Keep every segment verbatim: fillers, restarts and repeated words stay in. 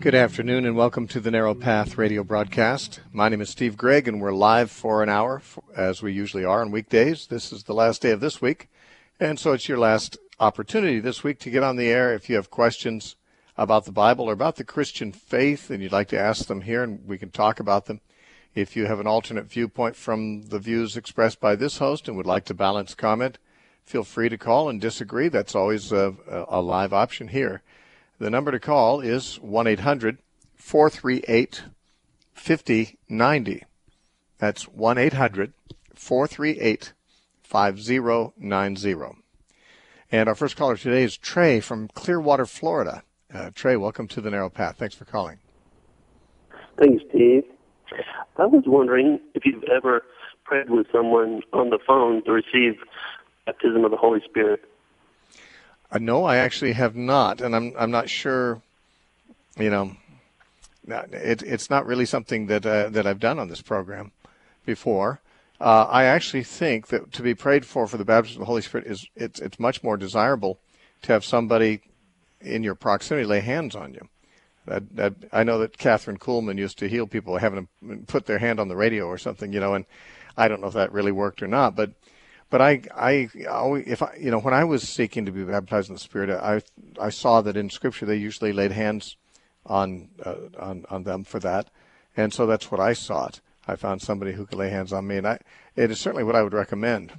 Good afternoon and welcome to the Narrow Path radio broadcast. My name is Steve Gregg and we're live for an hour as we usually are on weekdays. This is the last day of this week, and so it's your last opportunity this week to get on the air. If you have questions about the Bible or about the Christian faith and you'd like to ask them here and we can talk about them. If you have an alternate viewpoint from the views expressed by this host and would like to balance comment, feel free to call and disagree. That's always a, a live option here. The number to call is one eight hundred four three eight five zero nine zero. That's one eight hundred four three eight five zero nine zero. And our first caller today is Trey from Clearwater, Florida. Uh, Trey, welcome to the Narrow Path. Thanks for calling. Thanks, Steve. I was wondering if you've ever prayed with someone on the phone to receive baptism of the Holy Spirit. Uh, no, I actually have not, and I'm I'm not sure. You know, it, it's not really something that uh, that I've done on this program before. Uh, I actually think that to be prayed for for the baptism of the Holy Spirit is it's it's much more desirable to have somebody in your proximity lay hands on you. That, that I know that Catherine Kuhlman used to heal people having them put their hand on the radio or something, you know, and I don't know if that really worked or not, but. But I, I, always, if I, you know, when I was seeking to be baptized in the Spirit, I, I saw that in Scripture they usually laid hands on, uh, on, on them for that, and so that's what I sought. I found somebody who could lay hands on me, and I, it is certainly what I would recommend.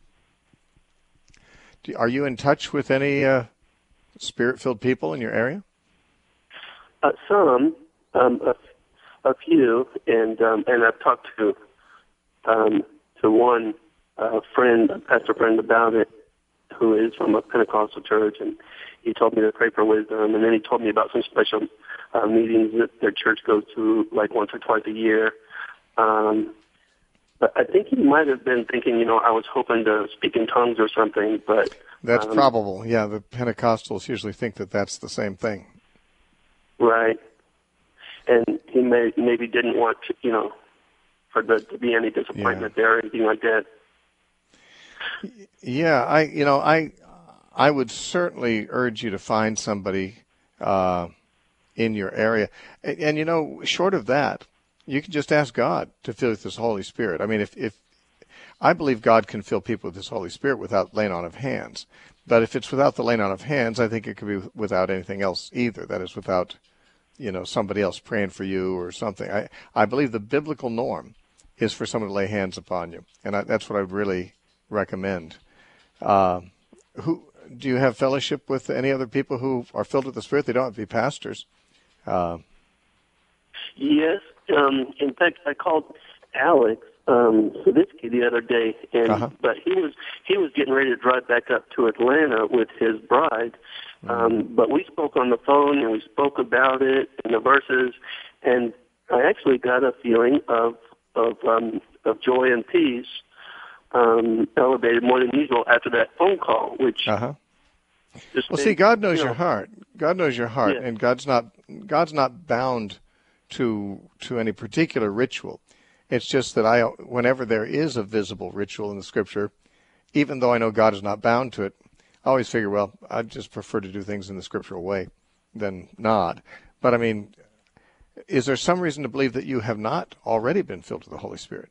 Do, are you in touch with any uh, Spirit-filled people in your area? Uh, some, um, a, a few, and um, and I've talked to um, to one. A friend, a pastor friend about it, who is from a Pentecostal church, and he told me to pray for wisdom, and then he told me about some special uh, meetings that their church goes to like once or twice a year. Um, but I think he might have been thinking, you know, I was hoping to speak in tongues or something, but... That's um, probable, yeah. The Pentecostals usually think that that's the same thing. Right. And he may maybe didn't want to, you know, for there to be any disappointment yeah. there or anything like that. Yeah, I you know I I would certainly urge you to find somebody uh, in your area, and, and you know, short of that, you can just ask God to fill you with His Holy Spirit. I mean, if if I believe God can fill people with His Holy Spirit without laying on of hands, but if it's without the laying on of hands, I think it could be without anything else either. That is, without you know somebody else praying for you or something. I I believe the biblical norm is for someone to lay hands upon you, and I, that's what I really recommend. Uh, who do you have fellowship with? Any other people who are filled with the Spirit? They don't have to be pastors. Uh, yes. Um, in fact, I called Alex um, Savitsky the other day, and uh-huh. but he was he was getting ready to drive back up to Atlanta with his bride. Mm-hmm. Um, but we spoke on the phone, and we spoke about it and the verses, and I actually got a feeling of of um, of joy and peace. Um, elevated more than usual after that phone call, which uh-huh. just well, made, see, God knows you know, your heart. God knows your heart, yeah. and God's not God's not bound to to any particular ritual. It's just that I, whenever there is a visible ritual in the Scripture, even though I know God is not bound to it, I always figure, well, I just prefer to do things in the scriptural way than not. But I mean, is there some reason to believe that you have not already been filled with the Holy Spirit?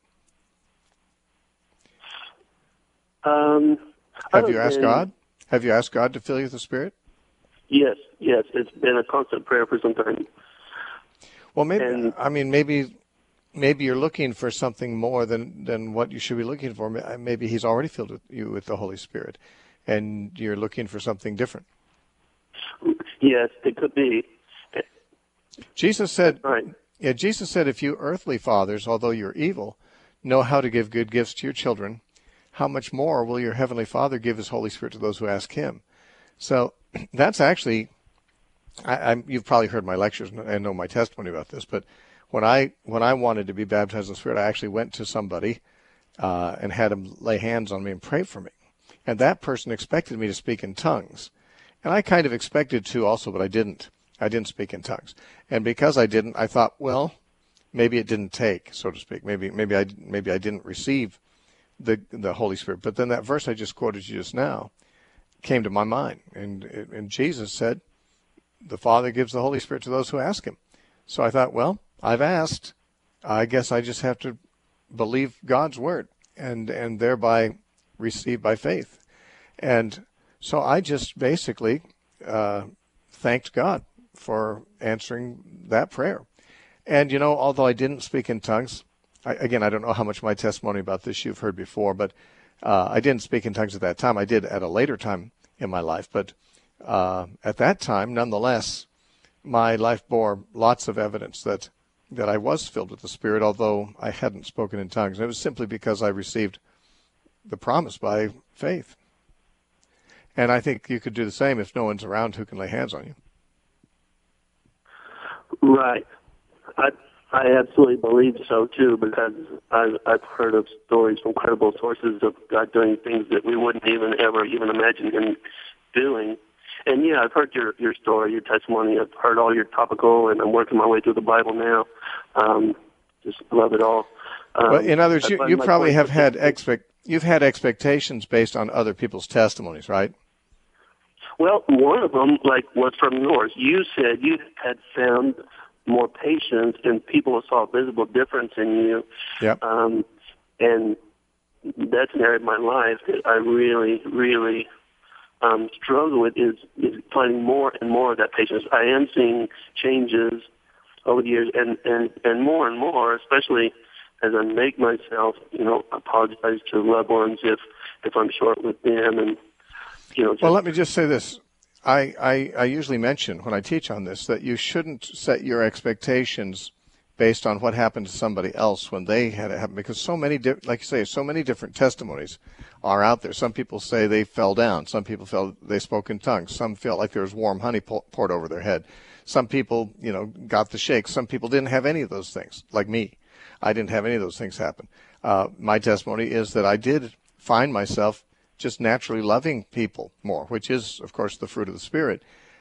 Um, have you asked been, God? Have you asked God to fill you with the Spirit? Yes, yes. It's been a constant prayer for some time. Well, maybe, and, I mean, maybe maybe you're looking for something more than, than what you should be looking for. Maybe He's already filled with you with the Holy Spirit, and you're looking for something different. Yes, it could be. Jesus said, right. yeah, Jesus said, if you earthly fathers, although you're evil, know how to give good gifts to your children, how much more will your Heavenly Father give His Holy Spirit to those who ask Him? So that's actually, I, I'm, you've probably heard my lectures and know my testimony about this, but when I when I wanted to be baptized in the Spirit, I actually went to somebody uh, and had him lay hands on me and pray for me. And that person expected me to speak in tongues. And I kind of expected to also, but I didn't. I didn't speak in tongues. And because I didn't, I thought, well, maybe it didn't take, so to speak. Maybe maybe I maybe I didn't receive the the Holy Spirit. But then that verse I just quoted you just now came to my mind. And, and Jesus said, the Father gives the Holy Spirit to those who ask Him. So I thought, well, I've asked. I guess I just have to believe God's word and, and thereby receive by faith. And so I just basically uh, thanked God for answering that prayer. And, you know, although I didn't speak in tongues, I, again, I don't know how much my testimony about this you've heard before, but uh, I didn't speak in tongues at that time. I did at a later time in my life. But uh, at that time, nonetheless, my life bore lots of evidence that, that I was filled with the Spirit, although I hadn't spoken in tongues. And it was simply because I received the promise by faith. And I think you could do the same if no one's around who can lay hands on you. Right. I I absolutely believe so, too, because I've, I've heard of stories from credible sources of God doing things that we wouldn't even ever even imagine Him doing. And, yeah, I've heard your, your story, your testimony. I've heard all your topical, and I'm working my way through the Bible now. Um, just love it all. Um, well, in other words, you, you probably have had expect you've had expectations based on other people's testimonies, right? Well, one of them, like, was from yours. You said you had found more patience, and people saw a visible difference in you. Yep. Um, and that's an area of my life that I really, really um, struggle with is, is finding more and more of that patience. I am seeing changes over the years, and, and, and more and more, especially as I make myself, you know, apologize to loved ones if, if I'm short with them. And, you know, just, well, let me just say this. I, I, I usually mention when I teach on this that you shouldn't set your expectations based on what happened to somebody else when they had it happen, because so many, di- like you say, so many different testimonies are out there. Some people say they fell down. Some people felt they spoke in tongues. Some felt like there was warm honey poured over their head. Some people, you know, got the shakes. Some people didn't have any of those things, like me. I didn't have any of those things happen. Uh, my testimony is that I did find myself just naturally loving people more, which is, of course, the fruit of the Spirit,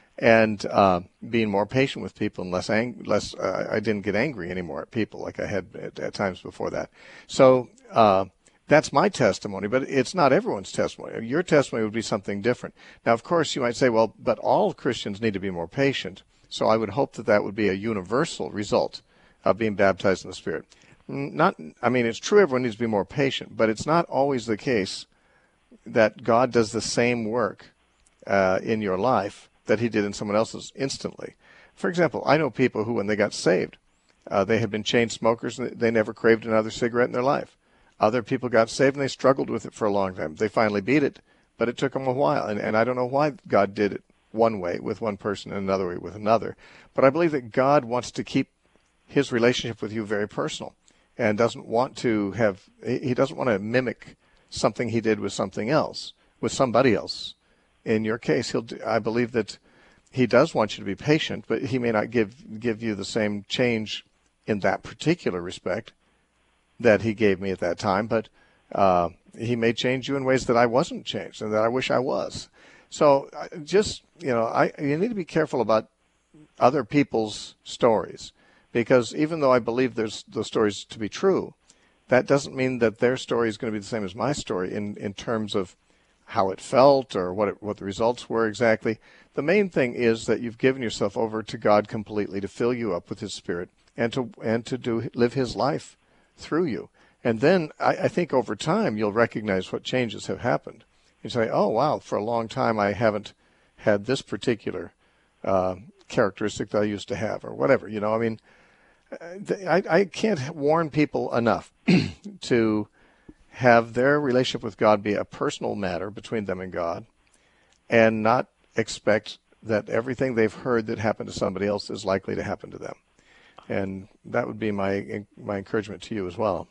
and uh, being more patient with people and less ang- less. Uh, I didn't get angry anymore at people like I had at, at times before that. So uh, that's my testimony, but it's not everyone's testimony. Your testimony would be something different. Now, of course, you might say, well, but all Christians need to be more patient. So I would hope that that would be a universal result of being baptized in the Spirit. Not, I mean, it's true everyone needs to be more patient, but it's not always the case that God does the same work uh, in your life that He did in someone else's instantly. For example, I know people who, when they got saved, uh, they had been chain smokers and they never craved another cigarette in their life. Other people got saved and they struggled with it for a long time. They finally beat it, but it took them a while. And, and I don't know why God did it one way with one person and another way with another. But I believe that God wants to keep His relationship with you very personal and doesn't want to have, He doesn't want to mimic something He did with something else, with somebody else. In your case, he'll. Do, I believe that He does want you to be patient, but He may not give give you the same change in that particular respect that He gave me at that time. But uh, He may change you in ways that I wasn't changed and that I wish I was. So just, you know, I you need to be careful about other people's stories, because even though I believe there's those stories to be true, that doesn't mean that their story is going to be the same as my story in, in terms of how it felt or what it, what the results were exactly. The main thing is that you've given yourself over to God completely to fill you up with His Spirit and to and to do live His life through you. And then I, I think over time you'll recognize what changes have happened. You say, oh, wow, for a long time I haven't had this particular uh, characteristic that I used to have, or whatever. You know, I mean, I, I can't warn people enough to have their relationship with God be a personal matter between them and God, and not expect that everything they've heard that happened to somebody else is likely to happen to them. And that would be my my encouragement to you as well.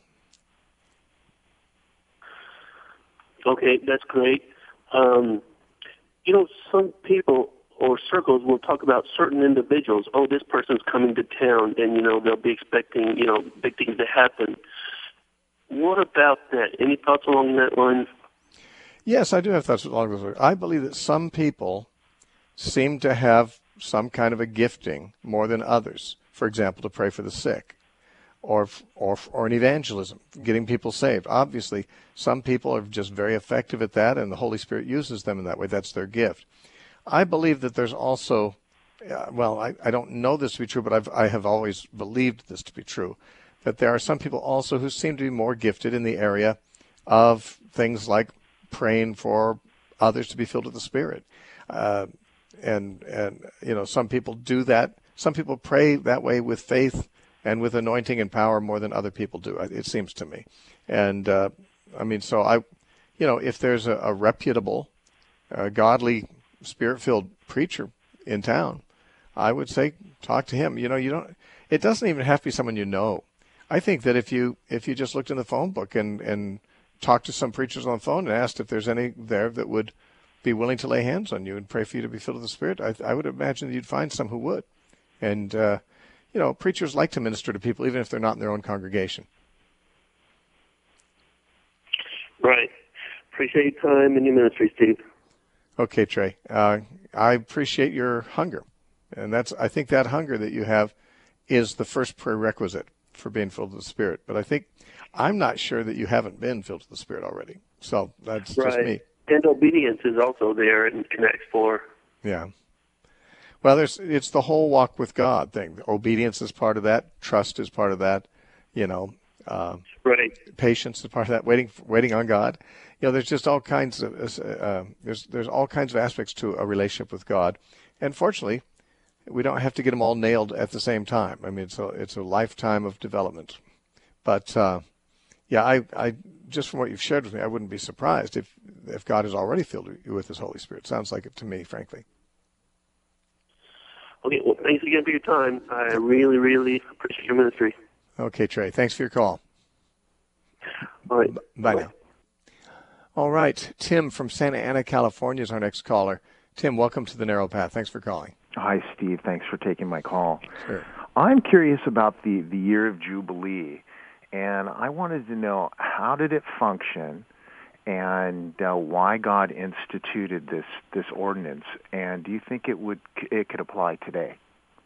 Okay, that's great. Um, you know, some people or circles will talk about certain individuals. Oh, this person's coming to town, and, you know, they'll be expecting, you know, big things to happen. What about that? Any thoughts along that line? Yes, I do have thoughts along those lines. I believe that some people seem to have some kind of a gifting more than others. For example, to pray for the sick, or or or in evangelism, getting people saved. Obviously, some people are just very effective at that, and the Holy Spirit uses them in that way. That's their gift. I believe that there's also uh, well, I, I don't know this to be true, but I've, I have always believed this to be true, that there are some people also who seem to be more gifted in the area of things like praying for others to be filled with the Spirit. Uh, and, and, you know, some people do that. Some people pray that way with faith and with anointing and power more than other people do, it seems to me. And, uh, I mean, so I, you know, if there's a, a reputable, uh, godly, Spirit-filled preacher in town, I would say talk to him. You know, you don't, it doesn't even have to be someone you know. I think that if you, if you just looked in the phone book and, and talked to some preachers on the phone and asked if there's any there that would be willing to lay hands on you and pray for you to be filled with the Spirit, I, I would imagine that you'd find some who would. And, uh, you know, preachers like to minister to people, even if they're not in their own congregation. Right. Appreciate your time and your ministry, Steve. Okay, Trey. Uh, I appreciate your hunger. And that's, I think that hunger that you have is the first prerequisite for being filled with the Spirit. But I think, I'm not sure that you haven't been filled with the Spirit already. So that's right. just me. And obedience is also there in, in Acts four. Yeah. Well, there's it's the whole walk with God thing. Obedience is part of that. Trust is part of that. You know, uh, right. Patience is part of that. Waiting, waiting on God. You know, there's just all kinds of uh, there's there's all kinds of aspects to a relationship with God. And fortunately, we don't have to get them all nailed at the same time. I mean, it's a it's a lifetime of development. But uh, yeah, I I just from what you've shared with me, I wouldn't be surprised if if God has already filled you with His Holy Spirit. Sounds like it to me, frankly. Okay, well, thanks again for your time. I really, really appreciate your ministry. Okay, Trey. Thanks for your call. All right. Bye, Bye now. All right. Tim from Santa Ana, California is our next caller. Tim, welcome to the Narrow Path. Thanks for calling. Hi, Steve. Thanks for taking my call. Sure. I'm curious about the, the year of Jubilee, and I wanted to know how did it function and uh, why God instituted this this ordinance, and do you think it would it could apply today?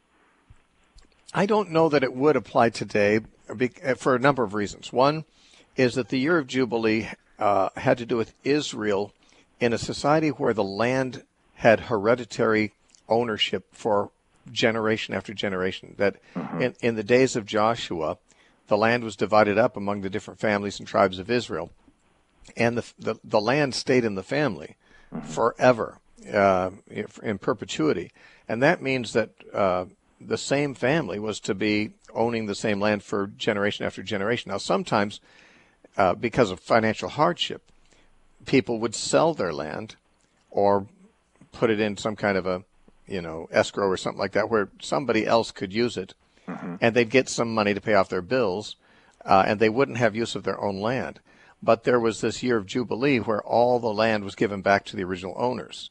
I don't know that it would apply today for a number of reasons. One is that the year of Jubilee uh, had to do with Israel in a society where the land had hereditary ownership for generation after generation. That mm-hmm. in, in the days of Joshua, the land was divided up among the different families and tribes of Israel. And the the, the land stayed in the family mm-hmm. forever, uh, in perpetuity. And that means that uh, the same family was to be owning the same land for generation after generation. Now, sometimes, uh, because of financial hardship, people would sell their land or put it in some kind of a, you know, escrow or something like that where somebody else could use it, mm-hmm. and they'd get some money to pay off their bills, uh, and they wouldn't have use of their own land. But there was this year of Jubilee where all the land was given back to the original owners.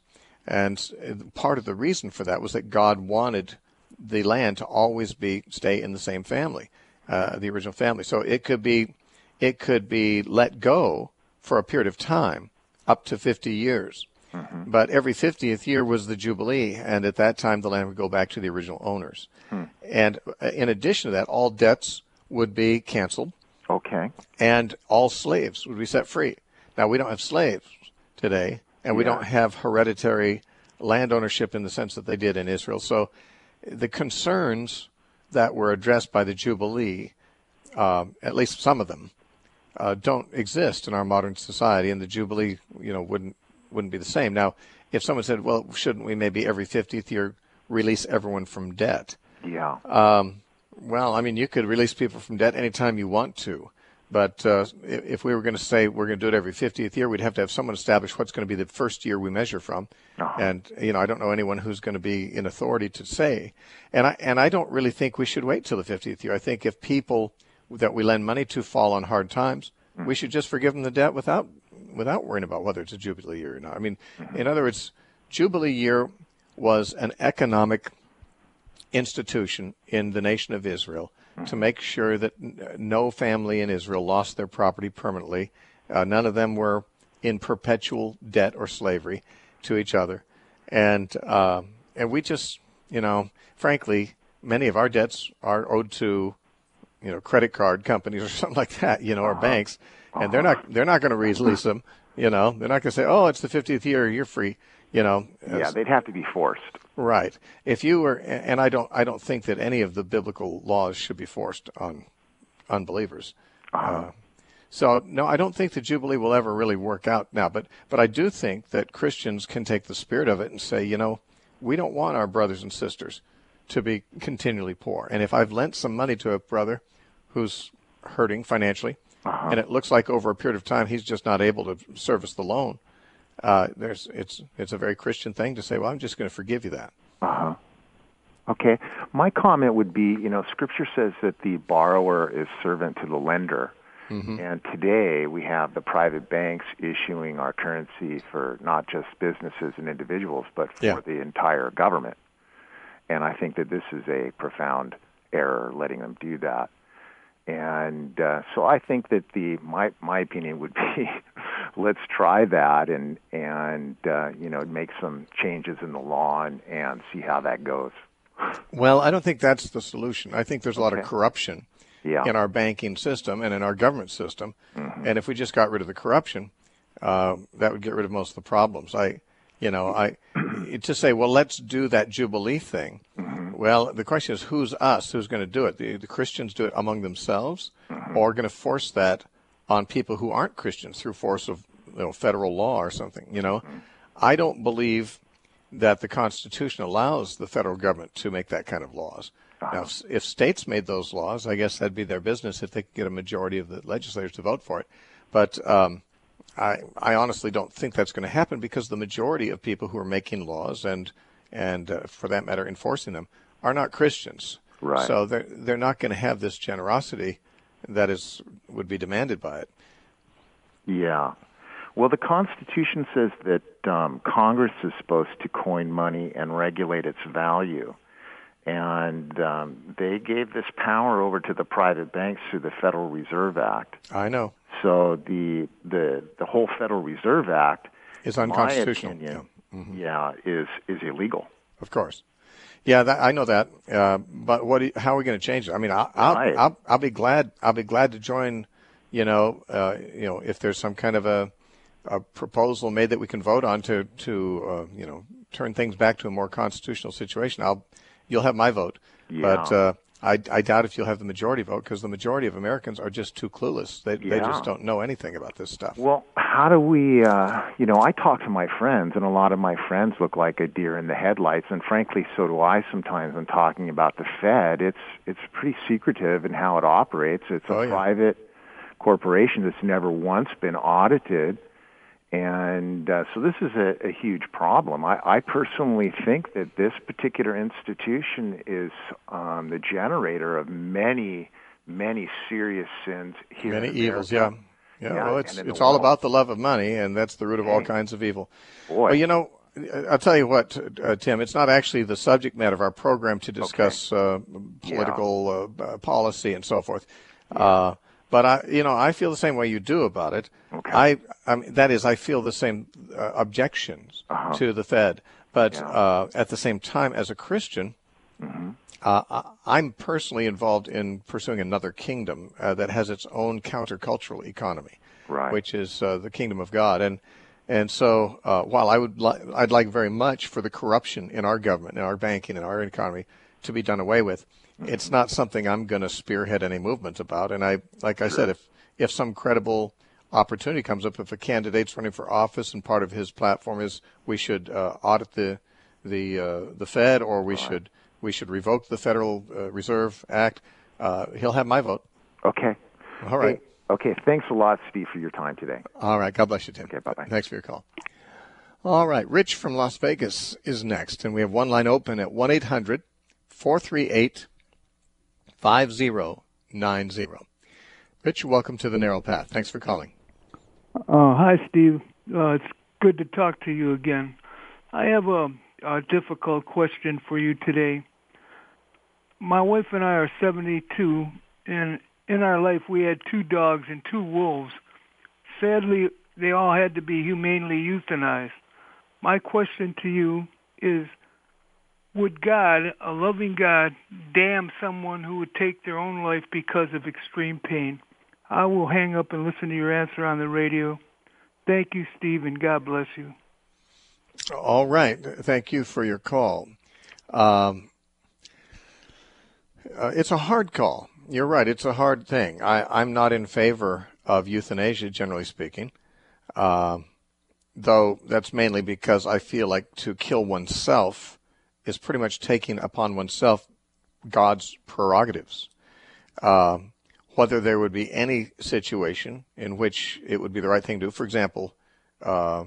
And part of the reason for that was that God wanted the land to always be stay in the same family, uh, the original family. So it could be it could be let go for a period of time, up to fifty years. Mm-hmm. But every fiftieth year was the Jubilee, and at that time the land would go back to the original owners. Hmm. And in addition to that, all debts would be canceled. Okay. And all slaves would be set free. Now, we don't have slaves today, and we yeah. don't have hereditary land ownership in the sense that they did in Israel. So the concerns that were addressed by the Jubilee, uh, at least some of them, uh, don't exist in our modern society, and the Jubilee, you know, wouldn't wouldn't be the same. Now, if someone said, well, shouldn't we maybe every fiftieth year release everyone from debt? Yeah. Um, well, I mean, you could release people from debt anytime you want to. But uh, if we were going to say we're going to do it every fiftieth year, we'd have to have someone establish what's going to be the first year we measure from. Uh-huh. And, you know, I don't know anyone who's going to be in authority to say. And I and I don't really think we should wait till the fiftieth year. I think if people that we lend money to fall on hard times, mm-hmm. we should just forgive them the debt without without worrying about whether it's a Jubilee year or not. I mean, mm-hmm. in other words, Jubilee year was an economic institution in the nation of Israel to make sure that no family in Israel lost their property permanently. Uh, none of them were in perpetual debt or slavery to each other. And uh, and we just, you know, frankly, many of our debts are owed to, you know, credit card companies or something like that, you know, or uh-huh. banks. And uh-huh. they're not they're not going to release them, you know. They're not going to say, oh, it's the fiftieth year, you're free, you know. Yeah, they'd have to be forced. Right. If you were, and I don't, I don't think that any of the biblical laws should be forced on unbelievers. Uh-huh. Uh, so no, I don't think the Jubilee will ever really work out now. But but I do think that Christians can take the spirit of it and say, you know, we don't want our brothers and sisters to be continually poor. And if I've lent some money to a brother who's hurting financially, Uh-huh. and it looks like over a period of time he's just not able to service the loan, uh, there's it's it's a very Christian thing to say, well, I'm just going to forgive you that. Uh-huh. Okay. My comment would be, you know, Scripture says that the borrower is servant to the lender. Mm-hmm. And today we have the private banks issuing our currency for not just businesses and individuals, but for Yeah. the entire government. And I think that this is a profound error, letting them do that. And uh, so I think that the my my opinion would be, let's try that and and uh, you know make some changes in the law and, and see how that goes. Well, I don't think that's the solution. I think there's a lot of Okay. corruption Yeah. in our banking system and in our government system. Mhm. And if we just got rid of the corruption, uh, that would get rid of most of the problems. I, you know, I to say, well, let's do that Jubilee thing. Mhm. Well, the question is, who's us? Who's going to do it? The, the Christians do it among themselves, Mhm. or going to force that on people who aren't Christians through force of you know, federal law or something? You know, Mhm. I don't believe that the Constitution allows the federal government to make that kind of laws. Uh-huh. Now, if, if states made those laws, I guess that'd be their business if they could get a majority of the legislators to vote for it. But um, I, I honestly don't think that's going to happen because the majority of people who are making laws and, and uh, for that matter, enforcing them are not Christians. Right. So they're, they're not going to have this generosity that is would be demanded by it. Yeah. Well, the Constitution says that um, Congress is supposed to coin money and regulate its value. And um, they gave this power over to the private banks through the Federal Reserve Act. I know. So the the the whole Federal Reserve Act, It's in my unconstitutional. opinion, Yeah. Mhm. yeah, is is illegal. Of course. Yeah, that, I know that. Uh, but what? Do you, how are we going to change it? I mean, I'll, I'll, Right. I'll, I'll be glad. I'll be glad to join. You know, uh, you know, if there's some kind of a, a proposal made that we can vote on to to uh, you know turn things back to a more constitutional situation, I'll you'll have my vote. Yeah. But uh, I, I doubt if you'll have the majority vote because the majority of Americans are just too clueless. They they Yeah. just don't know anything about this stuff. Well, how do we, uh, you know, I talk to my friends, and a lot of my friends look like a deer in the headlights, and frankly, so do I sometimes when talking about the Fed. It's it's pretty secretive in how it operates. It's a Oh, yeah. private corporation that's never once been audited, and uh, so this is a, a huge problem. I, I personally think that this particular institution is um, the generator of many, many serious sins here Many in evils, yeah. America. Yeah, Yeah, well, it's and in the it's all world. about the love of money, and that's the root of all Hey. kinds of evil. Boy. Well, you know, I'll tell you what, uh, Tim, it's not actually the subject matter of our program to discuss uh, political uh, uh, policy and so forth. Uh, but I, you know, I feel the same way you do about it. Okay. I, I mean, that is, I feel the same uh, objections Uh-huh. to the Fed, but Yeah. uh, at the same time, as a Christian, Mm-hmm. uh, I- I'm personally involved in pursuing another kingdom uh, that has its own countercultural economy, Right. which is uh, the kingdom of God. And and so, uh, while I would li- I'd like very much for the corruption in our government, in our banking, in our economy, to be done away with, Mm-hmm. it's not something I'm going to spearhead any movement about. And I, like I said, if if some credible opportunity comes up, if a candidate's running for office and part of his platform is we should uh, audit the the uh, the Fed, or we should we should revoke the Federal uh, Reserve Act, uh, he'll have my vote. Okay. All right. Hey, okay. Thanks a lot, Steve, for your time today. All right. God bless you, Tim. Okay, bye-bye. Thanks for your call. All right. Rich from Las Vegas is next, and we have one line open at one eight hundred four three eight five zero nine zero. Rich, welcome to the Narrow Path. Thanks for calling. Uh, hi, Steve. Uh, it's good to talk to you again. I have a, a difficult question for you today. My wife and I are seventy-two, and in our life we had two dogs and two wolves. Sadly, they all had to be humanely euthanized. My question to you is, would God, a loving God, damn someone who would take their own life because of extreme pain? I will hang up and listen to your answer on the radio. Thank you, Steve, and God bless you. All right. Thank you for your call. Um, uh, it's a hard call. You're right. It's a hard thing. I, I'm not in favor of euthanasia, generally speaking, uh, though that's mainly because I feel like to kill oneself is pretty much taking upon oneself God's prerogatives. Uh, whether there would be any situation in which it would be the right thing to do. For example, uh,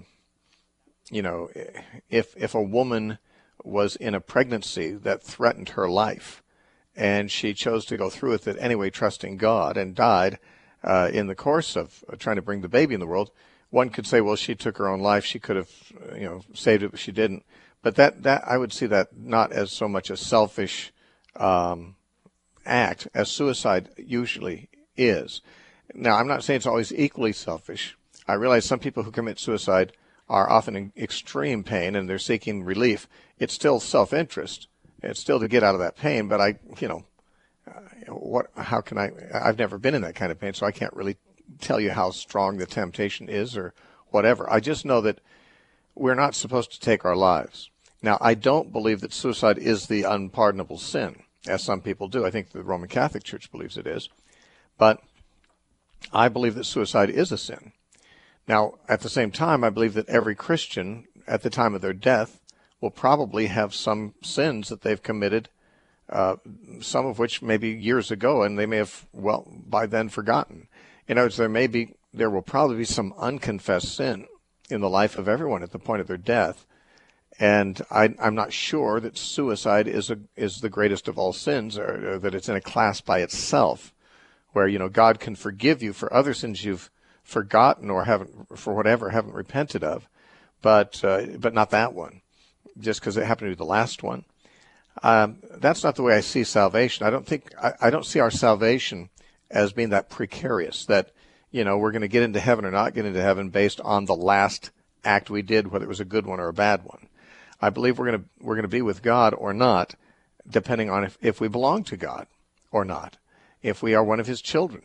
you know, if if a woman was in a pregnancy that threatened her life, and she chose to go through with it anyway, trusting God, and died uh, in the course of trying to bring the baby in the world, one could say, well, she took her own life. She could have, you know, saved it, but she didn't. But that, that I would see that not as so much a selfish um, act as suicide usually is. Now, I'm not saying it's always equally selfish. I realize some people who commit suicide are often in extreme pain and they're seeking relief. It's still self-interest. It's still to get out of that pain, but I, you know, uh, what? How can I? I've never been in that kind of pain, so I can't really tell you how strong the temptation is or whatever. I just know that we're not supposed to take our lives. Now, I don't believe that suicide is the unpardonable sin, as some people do. I think the Roman Catholic Church believes it is. But I believe that suicide is a sin. Now, at the same time, I believe that every Christian, at the time of their death, will probably have some sins that they've committed, uh, some of which maybe years ago, and they may have, well, by then forgotten. In other words, there may be, there will probably be some unconfessed sin in the life of everyone at the point of their death. And I, I'm not sure that suicide is a, is the greatest of all sins, or, or that it's in a class by itself, where, you know, God can forgive you for other sins you've forgotten or haven't, for whatever, haven't repented of, but uh, but not that one, just because it happened to be the last one. Um, that's not the way I see salvation. I don't think I, I don't see our salvation as being that precarious that, you know, we're going to get into heaven or not get into heaven based on the last act we did, whether it was a good one or a bad one. I believe we're going to we're going to be with God or not, depending on if, if we belong to God or not, if we are one of His children,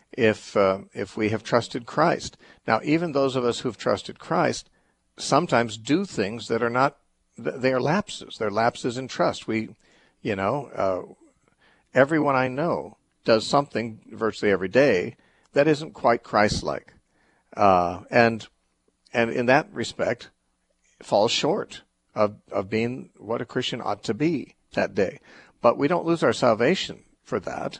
if uh, if we have trusted Christ. Now, even those of us who've trusted Christ sometimes do things that are not, they are lapses. They're lapses in trust. We, you know, uh, everyone I know does something virtually every day that isn't quite Christ-like, uh, and and in that respect falls short of of being what a Christian ought to be that day. But we don't lose our salvation for that.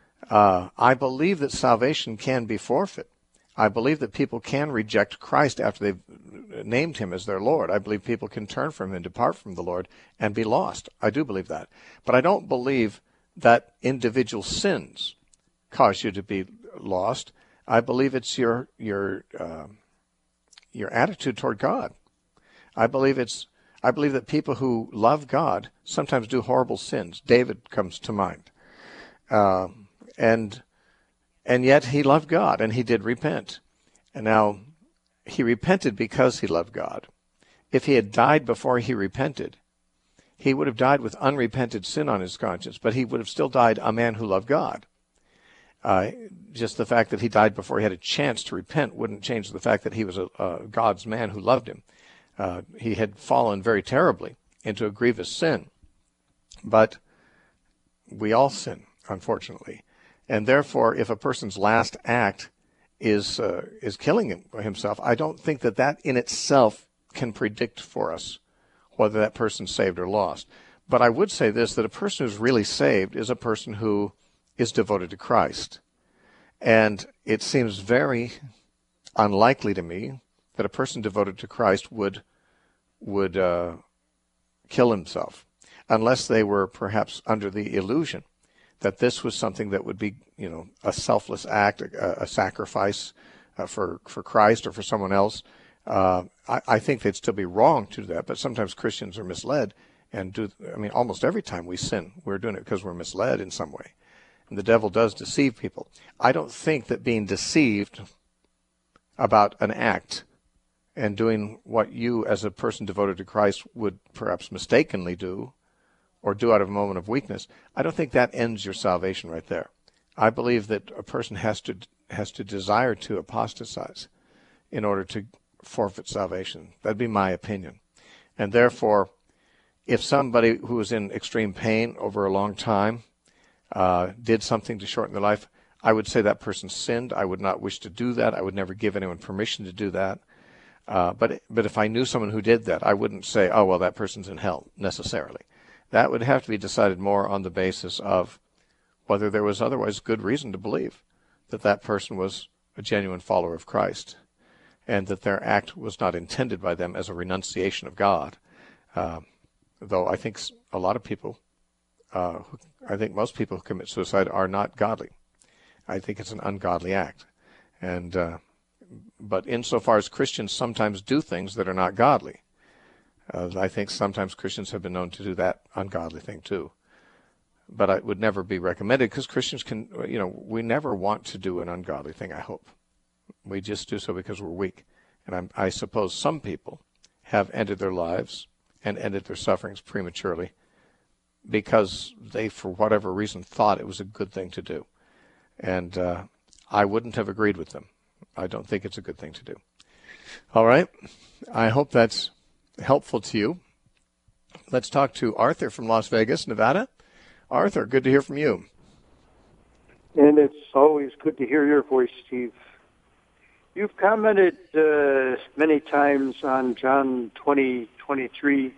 Uh, I believe that salvation can be forfeit. I believe that people can reject Christ after they've named Him as their Lord. I believe people can turn from Him and depart from the Lord and be lost. I do believe that. But I don't believe that individual sins cause you to be lost. I believe it's your your uh, your attitude toward God. I believe it's I believe that people who love God sometimes do horrible sins. David comes to mind. Uh, and and yet he loved God, and he did repent. And now, he repented because he loved God. If he had died before he repented, he would have died with unrepented sin on his conscience, but he would have still died a man who loved God. Uh, just the fact that he died before he had a chance to repent wouldn't change the fact that he was a, a God's man who loved him. Uh, he had fallen very terribly into a grievous sin. But we all sin, unfortunately. And therefore, if a person's last act is uh, is killing him, himself, I don't think that that in itself can predict for us whether that person's saved or lost. But I would say this, that a person who's really saved is a person who is devoted to Christ. And it seems very unlikely to me that a person devoted to Christ would would uh, kill himself, unless they were perhaps under the illusion that this was something that would be, you know, a selfless act, a, a sacrifice uh, for for Christ or for someone else. Uh, I, I think they'd still be wrong to do that, but sometimes Christians are misled and do. I mean, almost every time we sin, we're doing it because we're misled in some way, and the devil does deceive people. I don't think that being deceived about an act and doing what you, as a person devoted to Christ, would perhaps mistakenly do, or do out of a moment of weakness, I don't think that ends your salvation right there. I believe that a person has to has to desire to apostatize in order to forfeit salvation. That'd be my opinion. And therefore, if somebody who was in extreme pain over a long time uh, did something to shorten their life, I would say that person sinned. I would not wish to do that. I would never give anyone permission to do that. Uh, but but if I knew someone who did that, I wouldn't say, oh, well, that person's in hell, necessarily. That would have to be decided more on the basis of whether there was otherwise good reason to believe that that person was a genuine follower of Christ and that their act was not intended by them as a renunciation of God. Uh, though I think a lot of people, uh, who, I think most people who commit suicide are not godly. I think it's an ungodly act. And uh, but insofar as Christians sometimes do things that are not godly, uh, I think sometimes Christians have been known to do that ungodly thing too. But it would never be recommended because Christians can, you know, we never want to do an ungodly thing, I hope. We just do so because we're weak. And I'm, I suppose some people have ended their lives and ended their sufferings prematurely because they, for whatever reason, thought it was a good thing to do. And uh, I wouldn't have agreed with them. I don't think it's a good thing to do. All right. I hope that's helpful to you. Let's talk to Arthur from Las Vegas, Nevada. Arthur, good to hear from you. And it's always good to hear your voice, Steve. You've commented uh, many times on John twenty twenty-three.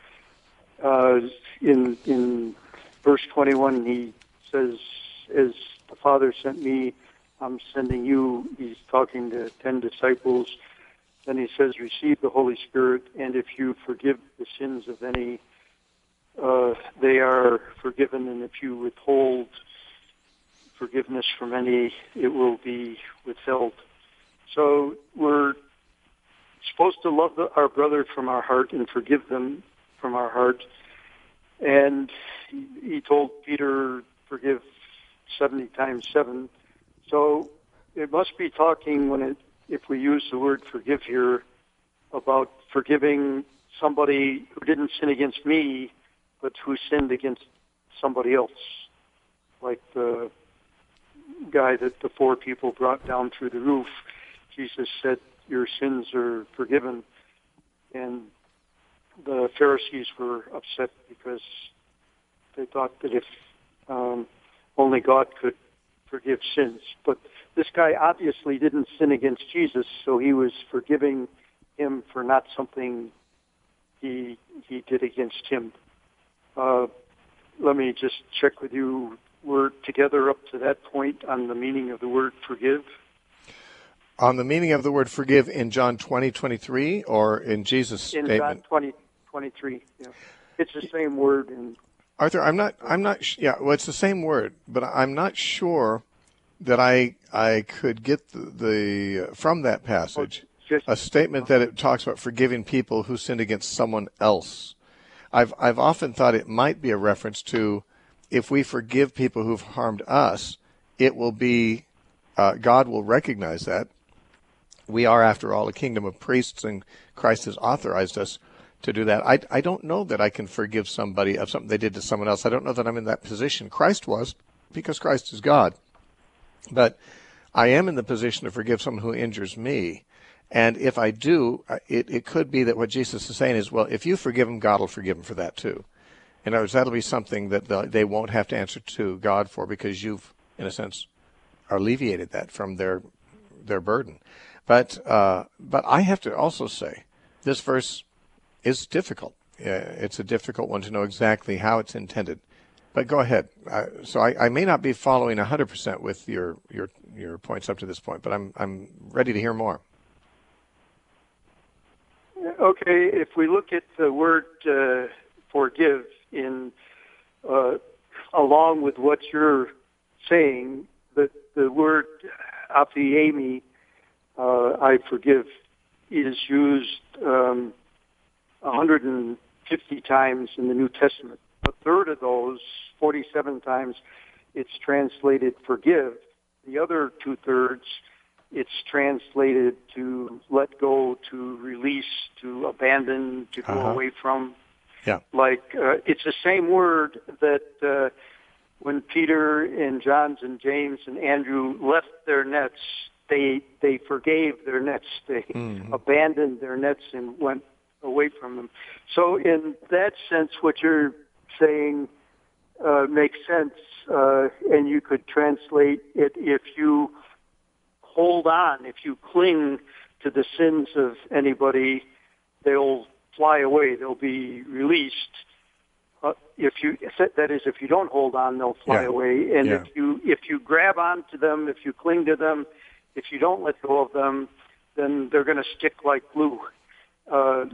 Uh, in in verse twenty-one, he says, "As the Father sent me, I'm sending you." He's talking to ten disciples. Then he says, "Receive the Holy Spirit, and if you forgive the sins of any, uh, they are forgiven, and if you withhold forgiveness from any, it will be withheld." So we're supposed to love the, our brother from our heart and forgive them from our heart. And he, he told Peter, forgive seventy times seven. So it must be talking, when it, if we use the word forgive here, about forgiving somebody who didn't sin against me, but who sinned against somebody else, like the guy that the four people brought down through the roof. Jesus said, "Your sins are forgiven." And the Pharisees were upset because they thought that if um, only God could forgive sins. But this guy obviously didn't sin against Jesus, so he was forgiving him for not something he he did against him. Uh, let me just check with you. We're together up to that point on the meaning of the word forgive? On the meaning of the word forgive in John twenty twenty-three or in Jesus' in statement? John twenty twenty-three, yeah. It's the same word. In, Arthur, I'm not, I'm not, yeah, well, it's the same word, but I'm not sure that I I could get the, the from that passage just, a statement that it talks about forgiving people who sinned against someone else. I've I've often thought it might be a reference to, if we forgive people who've harmed us, it will be, uh, God will recognize that. We are, after all, a kingdom of priests, and Christ has authorized us to do that. I, I don't know that I can forgive somebody of something they did to someone else. I don't know that I'm in that position. Christ was, because Christ is God. But I am in the position to forgive someone who injures me. And if I do, it, it could be that what Jesus is saying is, well, if you forgive them, God will forgive them for that too. In other words, that'll be something that the, they won't have to answer to God for, because you've, in a sense, alleviated that from their their burden. But uh, but I have to also say, this verse is difficult. Uh, it's a difficult one to know exactly how it's intended. But go ahead. Uh, so I, I may not be following one hundred percent with your, your your points up to this point, but I'm I'm ready to hear more. Okay, if we look at the word uh, forgive in uh, along with what you're saying, the the word aphiemi, uh, I forgive, is used um, one hundred fifty times in the New Testament. A third of those, forty-seven times, it's translated forgive. The other two-thirds, it's translated to let go, to release, to abandon, to go uh-huh. away from. Yeah. Like, uh, it's the same word that uh, when Peter and John and James and Andrew left their nets, they they forgave their nets. They mm-hmm. abandoned their nets and went away from them. So in that sense, what you're saying uh, makes sense, uh, and you could translate it: if you hold on, if you cling to the sins of anybody, they'll fly away, they'll be released. Uh, if you, that is, if you don't hold on, they'll fly yeah. away. And yeah. if you if you grab onto them, if you cling to them, if you don't let go of them, then they're going to stick like glue. Uh,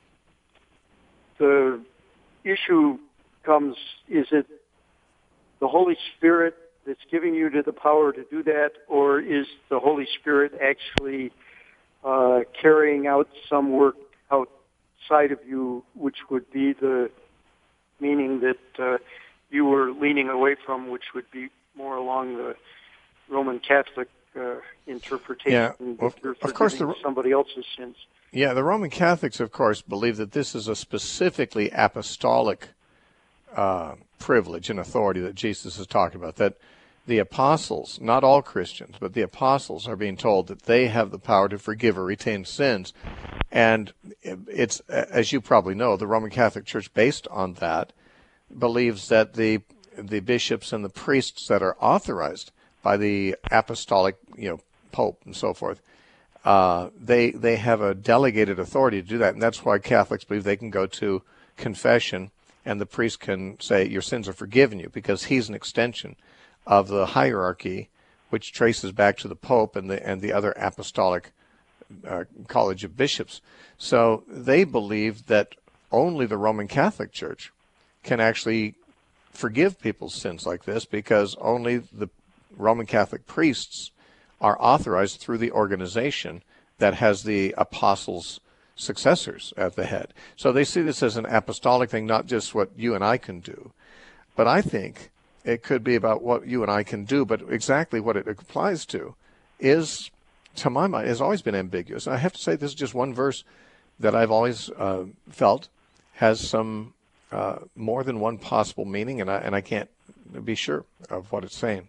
the issue comes: is it the Holy Spirit that's giving you to the power to do that, or is the Holy Spirit actually uh, carrying out some work outside of you, which would be the meaning that uh, you were leaning away from, which would be more along the Roman Catholic uh, interpretation, yeah. Well, that you're of course, the, somebody else's sins. Yeah, the Roman Catholics, of course, believe that this is a specifically apostolic uh, privilege and authority that Jesus is talking about, that the apostles, not all Christians, but the apostles are being told that they have the power to forgive or retain sins. And it's, as you probably know, the Roman Catholic Church, based on that, believes that the the bishops and the priests that are authorized by the apostolic, you know, Pope and so forth, uh, they they have a delegated authority to do that. And that's why Catholics believe they can go to confession and the priest can say, your sins are forgiven you, because he's an extension of the hierarchy, which traces back to the Pope and the and the other apostolic uh, college of bishops. So they believe that only the Roman Catholic Church can actually forgive people's sins like this, because only the Roman Catholic priests are authorized through the organization that has the apostles' successors at the head. So they see this as an apostolic thing, not just what you and I can do. But I think it could be about what you and I can do, but exactly what it applies to is, to my mind, has always been ambiguous. And I have to say, this is just one verse that I've always uh, felt has some uh, more than one possible meaning, and I, and I can't be sure of what it's saying.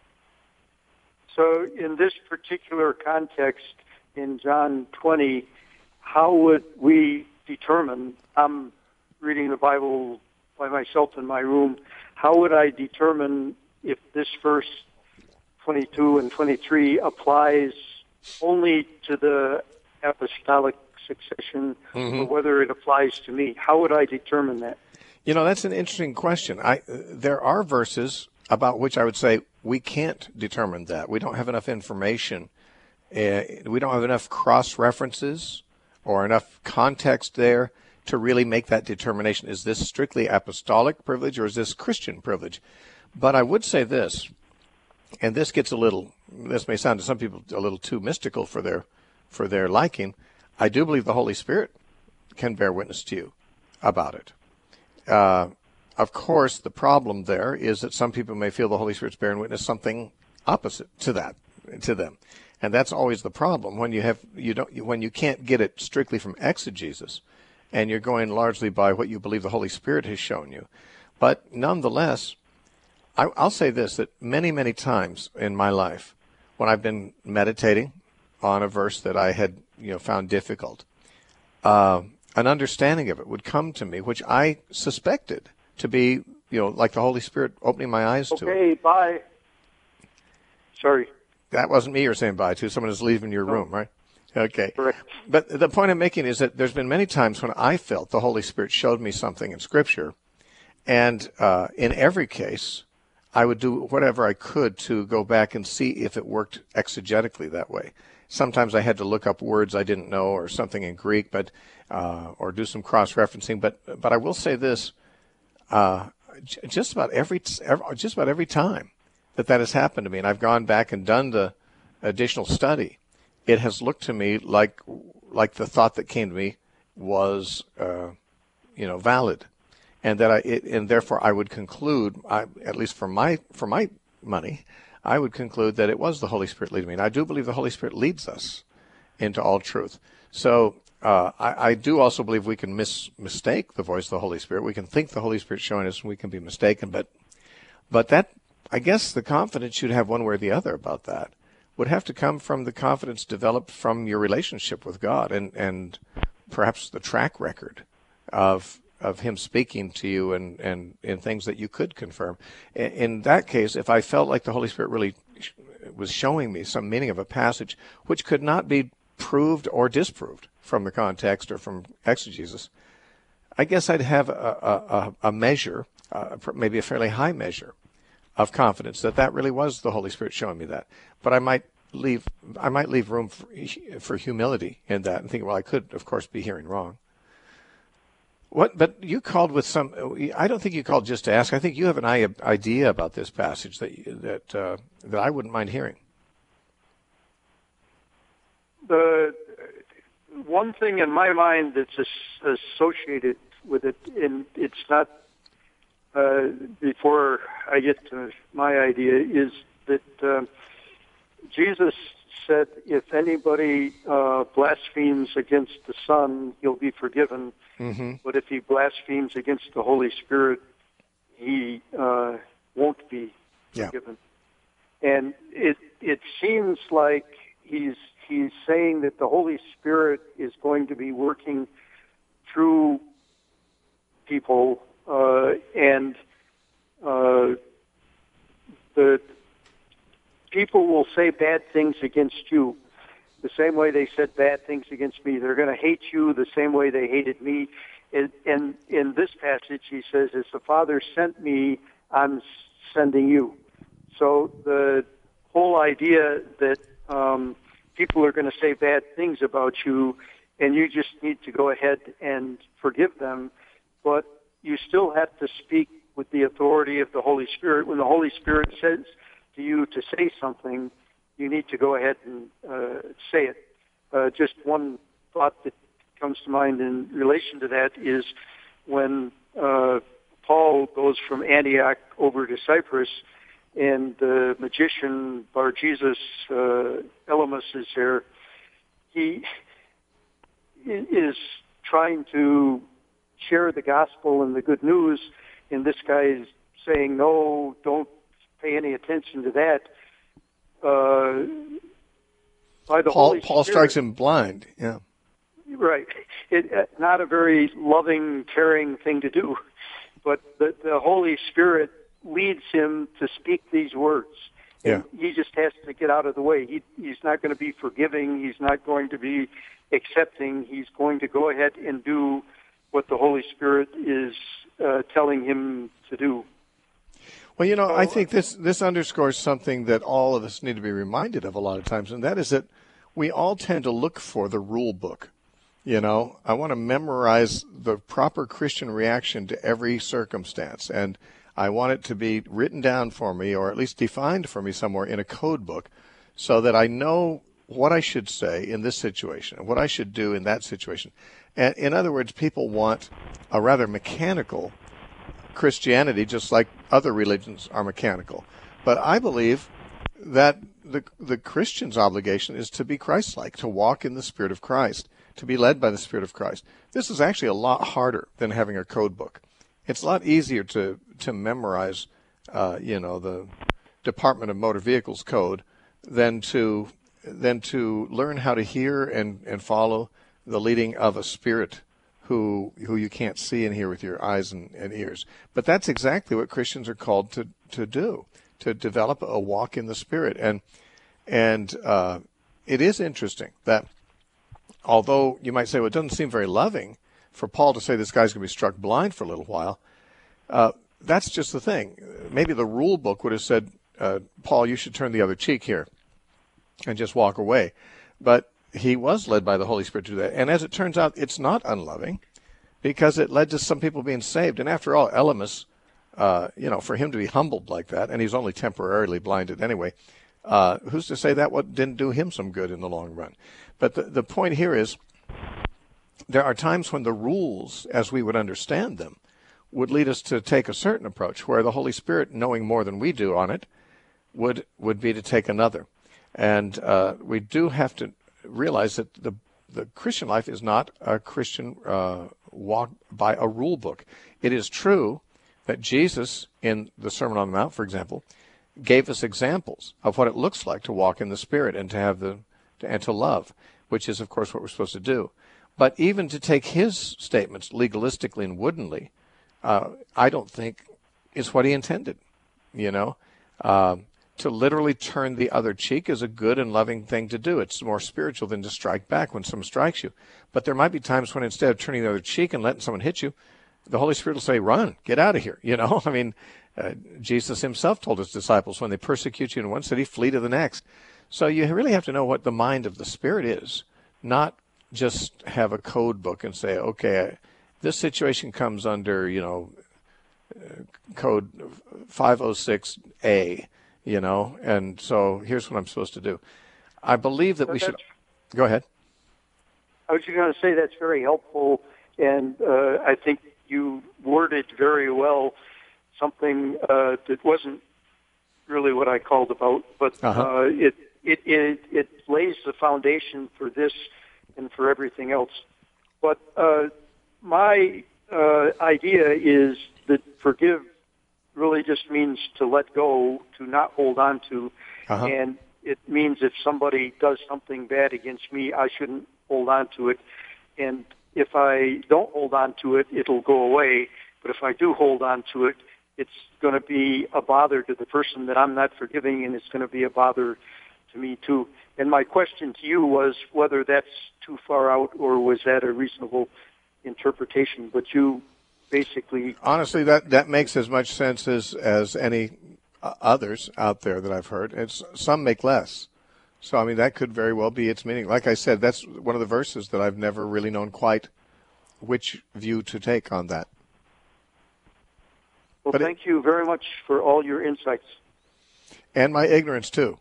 So in this particular context, in John twenty, how would we determine, I'm reading the Bible by myself in my room, how would I determine if this verse twenty-two and twenty-three applies only to the apostolic succession, mm-hmm. or whether it applies to me? How would I determine that? You know, that's an interesting question. I, there are verses about which I would say we can't determine that. We don't have enough information. Uh, we don't have enough cross-references or enough context there to really make that determination. Is this strictly apostolic privilege or is this Christian privilege? But I would say this, and this gets a little, this may sound to some people a little too mystical for their, for their liking. I do believe the Holy Spirit can bear witness to you about it. Uh, of course, the problem there is that some people may feel the Holy Spirit's bearing witness something opposite to that, to them. And that's always the problem when you have, you don't, when you can't get it strictly from exegesis, and you're going largely by what you believe the Holy Spirit has shown you. But nonetheless, I, I'll say this, that many, many times in my life, when I've been meditating on a verse that I had, you know, found difficult, uh, an understanding of it would come to me, which I suspected to be, you know, like the Holy Spirit opening my eyes okay, to it. Okay, bye. Sorry. That wasn't me you're saying bye to. Someone is leaving your no. room, right? Okay. Correct. But the point I'm making is that there's been many times when I felt the Holy Spirit showed me something in Scripture, and uh, in every case, I would do whatever I could to go back and see if it worked exegetically that way. Sometimes I had to look up words I didn't know or something in Greek, but uh, or do some cross-referencing. But but I will say this: uh, j- just about every, every just about every time that that has happened to me, and I've gone back and done the additional study, it has looked to me like like the thought that came to me was uh, you know valid, and that I it, and therefore I would conclude, I, at least for my for my money, I would conclude that it was the Holy Spirit leading me. And I do believe the Holy Spirit leads us into all truth. So uh, I, I do also believe we can mis- mistake the voice of the Holy Spirit. We can think the Holy Spirit's showing us, and we can be mistaken. But but that, I guess, the confidence you'd have one way or the other about that would have to come from the confidence developed from your relationship with God and, and perhaps the track record of of him speaking to you and, and in things that you could confirm. In, in that case, if I felt like the Holy Spirit really sh- was showing me some meaning of a passage which could not be proved or disproved from the context or from exegesis, I guess I'd have a, a, a measure, uh, maybe a fairly high measure of confidence that that really was the Holy Spirit showing me that. But I might leave, I might leave room for, for humility in that and think, well, I could, of course, be hearing wrong. What? But you called with some. I don't think you called just to ask. I think you have an idea about this passage that that uh, that I wouldn't mind hearing. The one thing in my mind that's as, associated with it, and it's not uh, before I get to my idea, is that uh, Jesus said, if anybody uh, blasphemes against the Son, he'll be forgiven. Mm-hmm. But if he blasphemes against the Holy Spirit, he uh, won't be yeah. forgiven. And it it seems like he's he's saying that the Holy Spirit is going to be working through people, uh, and uh, the people will say bad things against you the same way they said bad things against me. They're going to hate you the same way they hated me. And, and in this passage, he says, as the Father sent me, I'm sending you. So the whole idea that um, people are going to say bad things about you, and you just need to go ahead and forgive them, but you still have to speak with the authority of the Holy Spirit. When the Holy Spirit says to you to say something, you need to go ahead and uh, say it. Uh, just one thought that comes to mind in relation to that is when uh, Paul goes from Antioch over to Cyprus, and the magician Bar-Jesus uh, Elymas is there. He is trying to share the gospel and the good news, and this guy is saying, no, don't pay any attention to that. Uh, by the Paul, Holy Paul Spirit, strikes him blind. Yeah, right. It, uh, not a very loving, caring thing to do, but the, the Holy Spirit leads him to speak these words. And yeah. He just has to get out of the way. He, he's not going to be forgiving. He's not going to be accepting. He's going to go ahead and do what the Holy Spirit is uh, telling him to do. Well, you know, I think this, this underscores something that all of us need to be reminded of a lot of times, and that is that we all tend to look for the rule book. You know, I want to memorize the proper Christian reaction to every circumstance, and I want it to be written down for me, or at least defined for me somewhere in a code book, so that I know what I should say in this situation and what I should do in that situation. And in other words, people want a rather mechanical Christianity, just like other religions are mechanical. But I believe that the the Christian's obligation is to be Christ-like, to walk in the Spirit of Christ, to be led by the Spirit of Christ. This is actually a lot harder than having a code book. It's a lot easier to to memorize, uh, you know, the Department of Motor Vehicles code than to than to learn how to hear and, and follow the leading of a Spirit who who you can't see and hear with your eyes and, and ears. But that's exactly what Christians are called to, to do, to develop a walk in the Spirit. And and uh, it is interesting that although you might say, well, it doesn't seem very loving for Paul to say this guy's going to be struck blind for a little while, uh, that's just the thing. Maybe the rule book would have said, uh, Paul, you should turn the other cheek here and just walk away. But he was led by the Holy Spirit to do that. And as it turns out, it's not unloving because it led to some people being saved. And after all, Elymas, uh, you know, for him to be humbled like that, and he's only temporarily blinded anyway, uh, who's to say that what didn't do him some good in the long run? But the, the point here is there are times when the rules, as we would understand them, would lead us to take a certain approach, where the Holy Spirit, knowing more than we do on it, would would be to take another. And uh, we do have to realize that the the Christian life is not a Christian uh, walk by a rule book. It is true that Jesus, in the Sermon on the Mount, for example, gave us examples of what it looks like to walk in the Spirit and to have the and to love, which is, of course, what we're supposed to do. But even to take his statements legalistically and woodenly, uh, I don't think is what he intended, you know. Uh, to literally turn the other cheek is a good and loving thing to do. It's more spiritual than to strike back when someone strikes you. But there might be times when instead of turning the other cheek and letting someone hit you, the Holy Spirit will say, run, get out of here, you know. I mean, uh, Jesus himself told his disciples, when they persecute you in one city, flee to the next. So you really have to know what the mind of the Spirit is, not just have a code book and say, okay, this situation comes under, you know, uh, code five oh six A, you know, and so here's what I'm supposed to do. I believe that we should... Go ahead. I was just going to say that's very helpful, and uh, I think you worded very well something uh, that wasn't really what I called about, but uh-huh. uh, it, it, it, it lays the foundation for this and for everything else. But uh, my uh, idea is that forgive really just means to let go, to not hold on to, uh-huh. and it means if somebody does something bad against me, I shouldn't hold on to it. And if I don't hold on to it, it'll go away. But if I do hold on to it, it's going to be a bother to the person that I'm not forgiving, and it's going to be a bother to me too. And my question to you was whether that's too far out or was that a reasonable interpretation. But you basically... Honestly, that, that makes as much sense as, as any others out there that I've heard. It's, some make less. So, I mean, that could very well be its meaning. Like I said, that's one of the verses that I've never really known quite which view to take on that. Well, but thank it, you very much for all your insights. And my ignorance, too.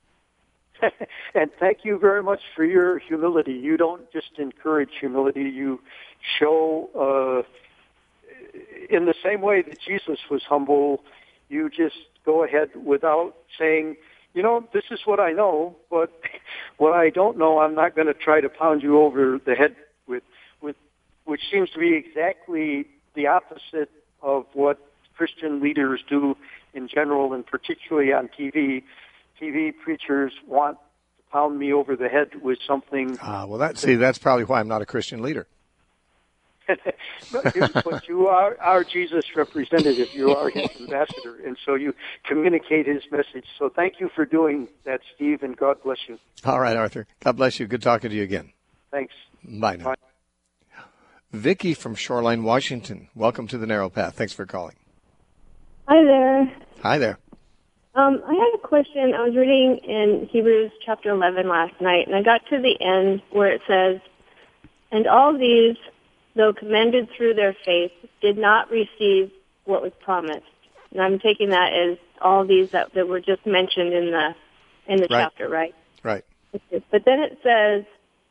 And thank you very much for your humility. You don't just encourage humility. You show, uh, in the same way that Jesus was humble, you just go ahead without saying, you know, this is what I know, but what I don't know, I'm not going to try to pound you over the head with, with, which seems to be exactly the opposite of what Christian leaders do in general, and particularly on T V. T V preachers want to pound me over the head with something. Ah, uh, well, that see, that's probably why I'm not a Christian leader. but, you, but you are our Jesus representative. You are his ambassador, and so you communicate his message. So thank you for doing that, Steve, and God bless you. All right, Arthur. God bless you. Good talking to you again. Thanks. Bye now. Bye. Vicki from Shoreline, Washington. Welcome to the Narrow Path. Thanks for calling. Hi there. Hi there. Um, I had a question. I was reading in Hebrews chapter eleven last night, and I got to the end where it says, and all these, though commended through their faith, did not receive what was promised. And I'm taking that as all these that, that were just mentioned in the in the right. chapter, right? Right. But then it says,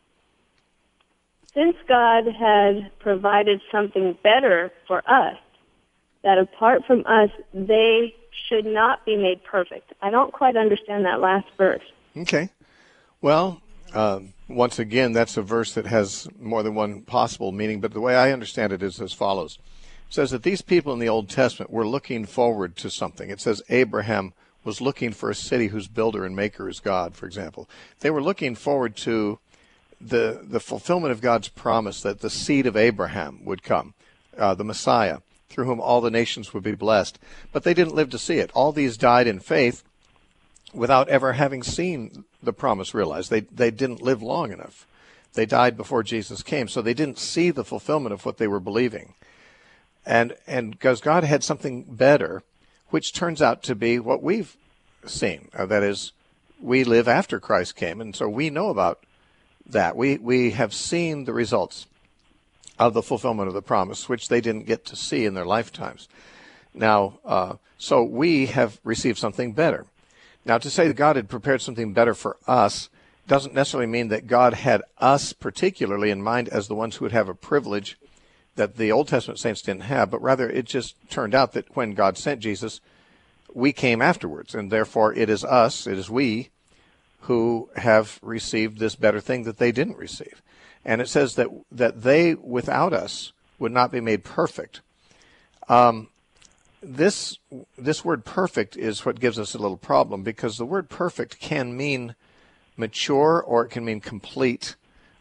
since God had provided something better for us, that apart from us, they should not be made perfect. I don't quite understand that last verse. Okay. Well, um, once again, that's a verse that has more than one possible meaning, but the way I understand it is as follows. It says that these people in the Old Testament were looking forward to something. It says Abraham was looking for a city whose builder and maker is God, for example. They were looking forward to the the fulfillment of God's promise that the seed of Abraham would come, uh, the Messiah, through whom all the nations would be blessed. But they didn't live to see it. All these died in faith without ever having seen the promise realized. They they didn't live long enough. They died before Jesus came, so they didn't see the fulfillment of what they were believing. And and because God had something better, which turns out to be what we've seen. Uh, that is, we live after Christ came, and so we know about that. We we have seen the results of the fulfillment of the promise, which they didn't get to see in their lifetimes. Now, uh, so we have received something better. Now, to say that God had prepared something better for us doesn't necessarily mean that God had us particularly in mind as the ones who would have a privilege that the Old Testament saints didn't have, but rather it just turned out that when God sent Jesus, we came afterwards, and therefore it is us, it is we, who have received this better thing that they didn't receive. And it says that that they, without us, would not be made perfect. Um, this this word perfect is what gives us a little problem, because the word perfect can mean mature or it can mean complete,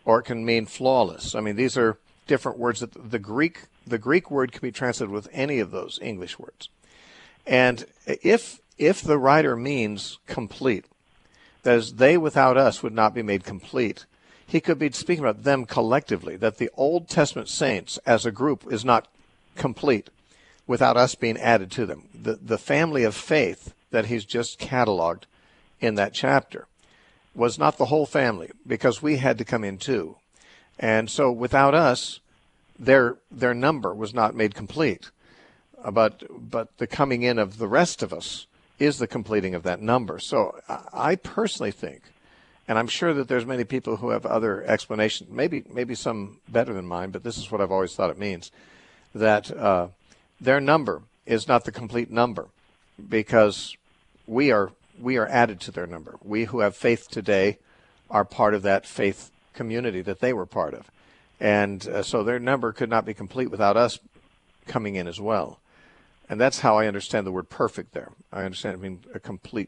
or it can mean flawless. I mean, these are different words that the Greek the Greek word can be translated with any of those English words. And if if the writer means complete, that is, they without us would not be made complete, he could be speaking about them collectively, that the Old Testament saints as a group is not complete without us being added to them. The, the family of faith that he's just cataloged in that chapter was not the whole family, because we had to come in too. And so without us, their their number was not made complete. Uh, but but the coming in of the rest of us is the completing of that number. So I, I personally think, and I'm sure that there's many people who have other explanations, maybe maybe some better than mine, but this is what I've always thought it means, that uh, their number is not the complete number, because we are we are added to their number. We who have faith today are part of that faith community that they were part of. And uh, so their number could not be complete without us coming in as well. And that's how I understand the word perfect there. I understand it means a complete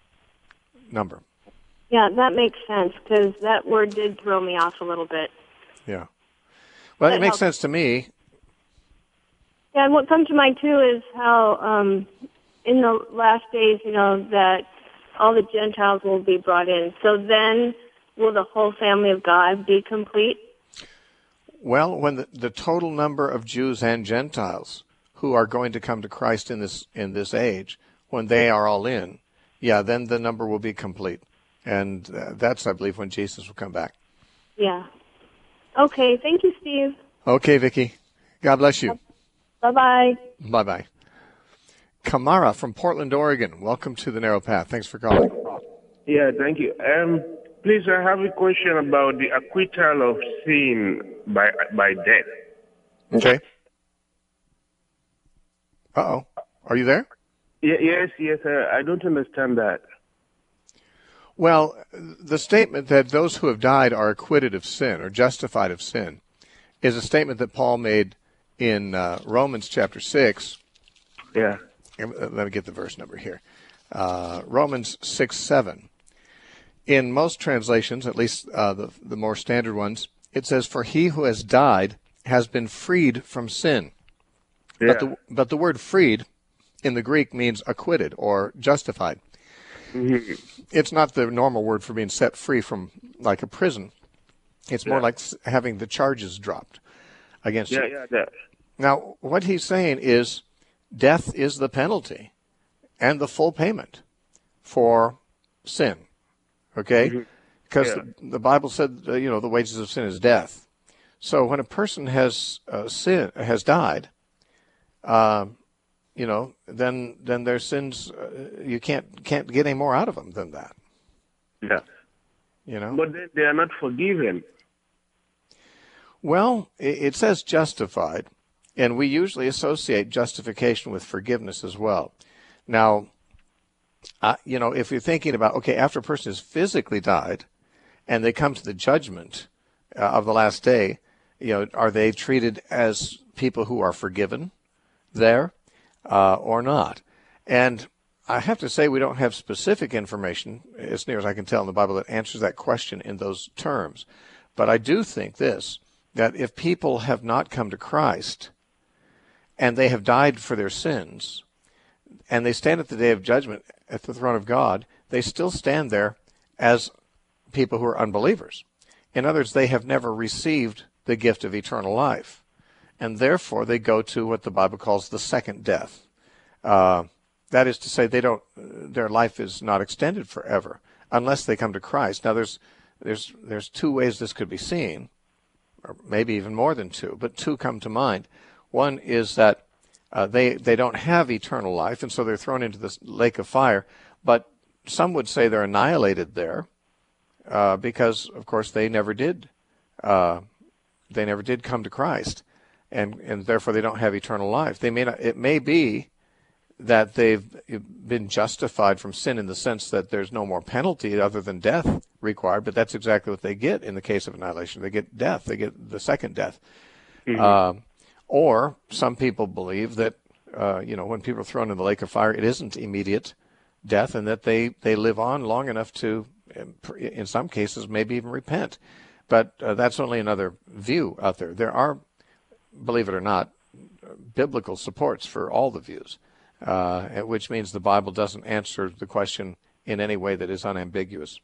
number. Yeah, that makes sense, because that word did throw me off a little bit. Yeah. Well, That it makes helps. sense to me. Yeah, and what comes to mind, too, is how um, in the last days, you know, that all the Gentiles will be brought in. So then will the whole family of God be complete? Well, when the, the total number of Jews and Gentiles who are going to come to Christ in this in this age, when they are all in, yeah, then the number will be complete. And uh, that's, I believe, when Jesus will come back. Yeah. Okay, thank you, Steve. Okay, Vicki. God bless you. Bye-bye. Bye-bye. Kamara from Portland, Oregon. Welcome to the Narrow Path. Thanks for calling. Yeah, thank you. Um, please, I have a question about the acquittal of sin by by death. Okay. Uh-oh. Are you there? Yeah, yes, yes. Uh, I don't understand that. Well, the statement that those who have died are acquitted of sin or justified of sin is a statement that Paul made in uh, Romans chapter six. Yeah. Let me get the verse number here. Uh, Romans six seven. In most translations, at least uh, the, the more standard ones, it says, "For he who has died has been freed from sin." Yeah. But the, but the word freed in the Greek means acquitted or justified. Mm-hmm. It's not the normal word for being set free from, like, a prison. It's more Yeah. like having the charges dropped against Yeah, you. yeah, that. Now, what he's saying is death is the penalty and the full payment for sin, okay? Mhm. Because Yeah. the, the Bible said, uh, you know, the wages of sin is death. So when a person has uh, sin has died, uh, you know, then then their sins, uh, you can't can't get any more out of them than that, Yeah. you know? But then they are not forgiven. Well, it, it says justified, and we usually associate justification with forgiveness as well. Now, uh, you know, if you're thinking about, okay, after a person has physically died and they come to the judgment uh, of the last day, you know, are they treated as people who are forgiven there uh, or not? And I have to say we don't have specific information, as near as I can tell in the Bible, that answers that question in those terms. But I do think this, that if people have not come to Christ and they have died for their sins, and they stand at the day of judgment at the throne of God, they still stand there as people who are unbelievers. In other words, they have never received the gift of eternal life, and therefore they go to what the Bible calls the second death. Uh, that is to say, they don't; their life is not extended forever unless they come to Christ. Now, there's there's there's two ways this could be seen, or maybe even more than two, but two come to mind. One is that uh, they they don't have eternal life, and so they're thrown into this lake of fire. But some would say they're annihilated there uh, because, of course, they never did uh, they never did come to Christ, and and therefore they don't have eternal life. They may not. It may be that they've been justified from sin in the sense that there's no more penalty other than death required, but that's exactly what they get in the case of annihilation. They get death. They get the second death. Mm-hmm. Uh, or some people believe that, uh, you know, when people are thrown in the lake of fire, it isn't immediate death, and that they, they live on long enough to, in some cases, maybe even repent. But uh, that's only another view out there. There are, believe it or not, biblical supports for all the views, uh, which means the Bible doesn't answer the question in any way that is unambiguous.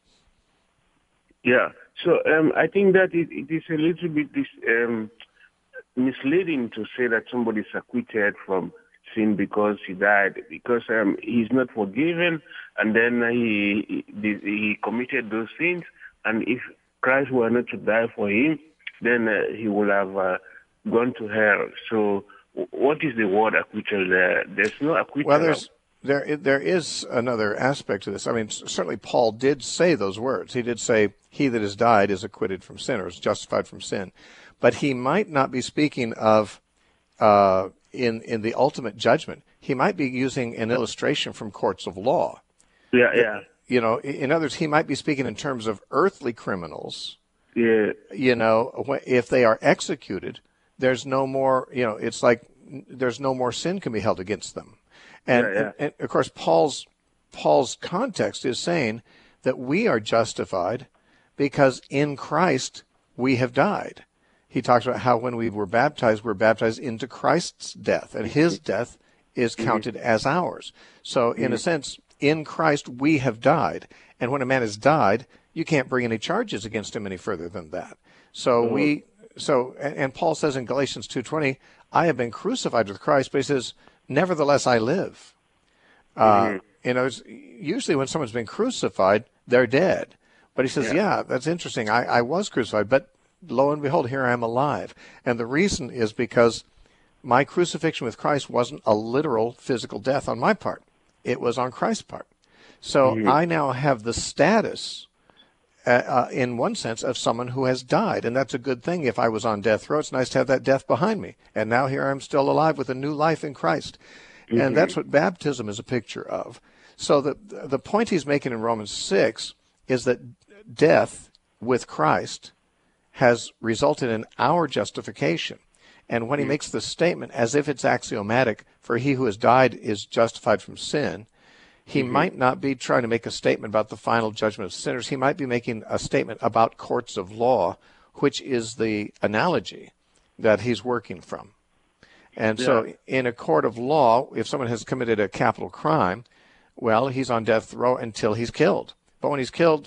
Yeah. So um, I think that it, it is a little bit this, um, misleading to say that somebody is acquitted from sin because he died, because um, he's not forgiven, and then he, he he committed those sins, and if Christ were not to die for him, then uh, he would have uh, gone to hell. So what is the word acquittal there? There's no acquittal. Well, there's there there is another aspect to this. I mean, certainly Paul did say those words. He did say, "He that has died is acquitted from sin, or is justified from sin." But he might not be speaking of uh, in in the ultimate judgment. He might be using an illustration from courts of law. Yeah, yeah. You know, in other words, he might be speaking in terms of earthly criminals. Yeah. You know, if they are executed, there's no more, you know, it's like there's no more sin can be held against them. And, yeah, yeah. and, and of course, Paul's Paul's context is saying that we are justified because in Christ we have died. He talks about how when we were baptized, we're baptized into Christ's death, and his death is counted mm-hmm. as ours. So in mm-hmm. a sense, in Christ we have died. And when a man has died, you can't bring any charges against him any further than that. So mm-hmm. we, so, and, and Paul says in Galatians two twenty, I have been crucified with Christ, but he says, nevertheless I live. Mm-hmm. Uh, you know, it's, usually when someone's been crucified, they're dead. But he says, yeah, yeah that's interesting. I, I was crucified, but lo and behold, here I am alive. And the reason is because my crucifixion with Christ wasn't a literal physical death on my part. It was on Christ's part. So mm-hmm. I now have the status, uh, uh, in one sense, of someone who has died. And that's a good thing. If I was on death row, it's nice to have that death behind me. And now here I'm still alive with a new life in Christ. Mm-hmm. And that's what baptism is a picture of. So the, the point he's making in Romans six is that death with Christ has resulted in our justification. And when he makes this statement, as if it's axiomatic, for he who has died is justified from sin, he mm-hmm. might not be trying to make a statement about the final judgment of sinners. He might be making a statement about courts of law, which is the analogy that he's working from. And yeah. so in a court of law, if someone has committed a capital crime, well, he's on death row until he's killed. But when he's killed,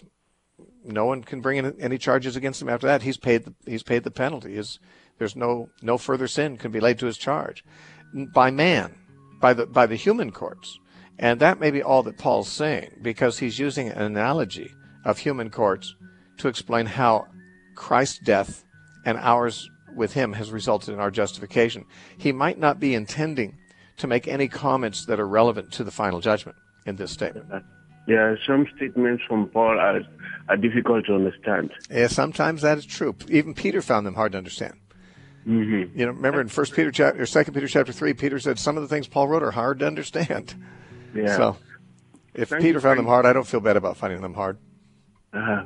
no one can bring in any charges against him after that. He's paid the, he's paid the penalty. His, there's no no further sin can be laid to his charge by man, by the by the human courts. And that may be all that Paul's saying, because he's using an analogy of human courts to explain how Christ's death and ours with him has resulted in our justification. He might not be intending to make any comments that are relevant to the final judgment in this statement. Yeah, some statements from Paul are, are difficult to understand. Yeah, sometimes that is true. Even Peter found them hard to understand. Mm-hmm. You know, remember in First Peter chapter, or Second Peter chapter three, Peter said some of the things Paul wrote are hard to understand. Yeah. So, if Thank Peter you, found them hard, I don't feel bad about finding them hard. Uh-huh.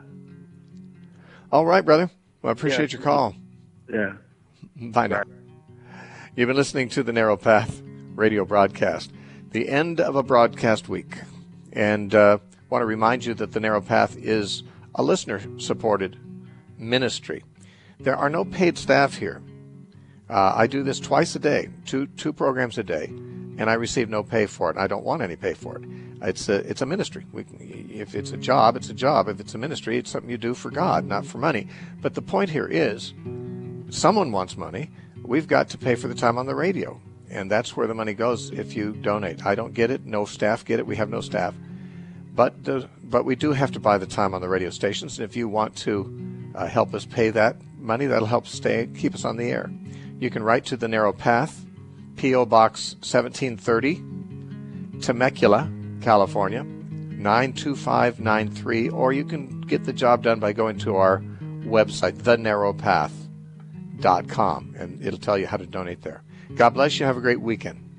All right, brother. Well, I appreciate yeah. your call. Yeah. Bye now. You've been listening to the Narrow Path radio broadcast, the end of a broadcast week. And uh, want to remind you that the Narrow Path is a listener-supported ministry. There are no paid staff here. Uh, I do this twice a day, two two programs a day, and I receive no pay for it. I don't want any pay for it. It's a, it's a ministry. We, if it's a job, it's a job. If it's a ministry, it's something you do for God, not for money. But the point here is, someone wants money. We've got to pay for the time on the radio. And that's where the money goes if you donate. I don't get it. No staff get it. We have no staff. But uh, but we do have to buy the time on the radio stations. And if you want to uh, help us pay that money, that'll help stay keep us on the air. You can write to The Narrow Path, P O Box seventeen thirty, Temecula, California, nine two five nine three. Or you can get the job done by going to our website, the narrow path dot com, and it'll tell you how to donate there. God bless you. Have a great weekend.